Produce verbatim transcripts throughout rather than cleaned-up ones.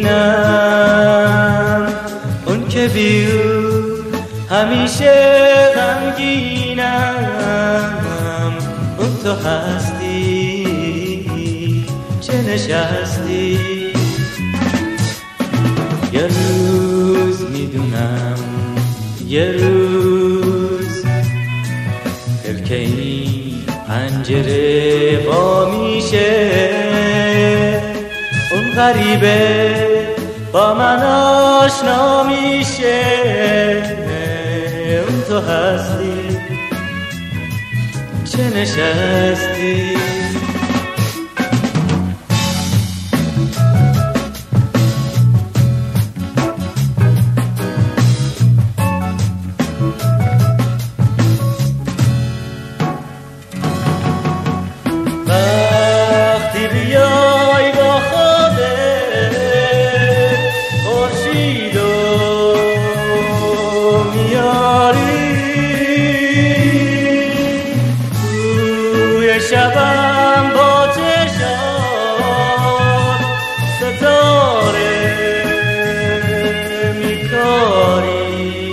میدونم اون که بیو همیشه غمگینم، اون تو هستی چه نشستی. یه روز میدونم یه روز دل که این پنجره وا میشه، اون غریبه با من آشنا میشه، اون تو هستی چه نشستی. شبم با چشم ستاره میکاری،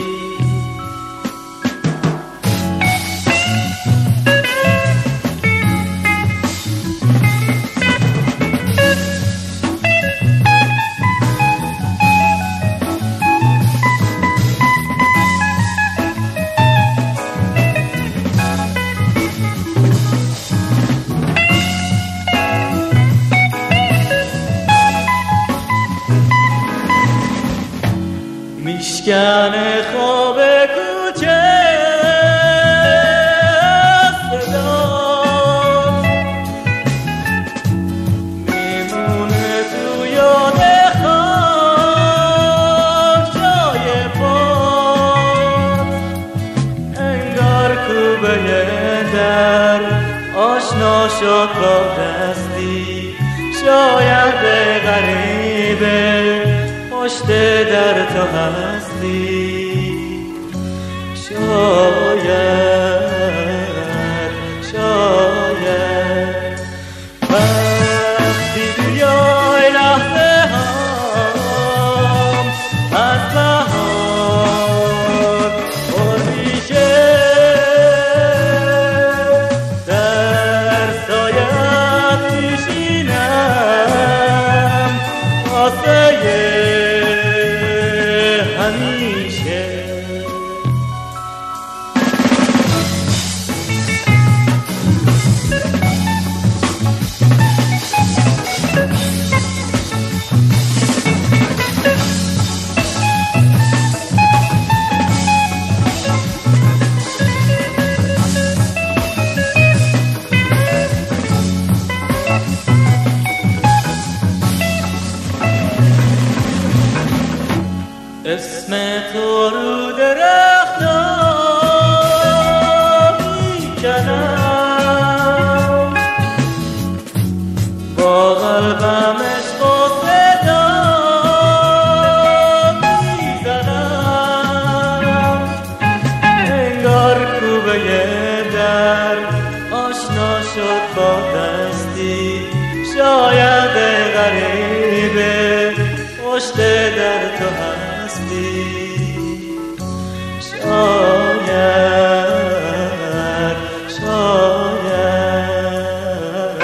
میشکنه خواب کوچه صدات، میمونه تو یاد خاک جای پات، انگار کوبه در آشنا شد با دستی، شاید غریبه پشت در تو هستی، شاید شاید وقتی بیای لحظه هم از بهار پر میشه، در سایت میشینم واسه همیشه. اسم تو رو درختان میکنم، با قلبم عشق و صدا میزنم، انگار کوبه در آشنا شد با دستی، شاید غریبه پشت در تو هستی، شاید شاید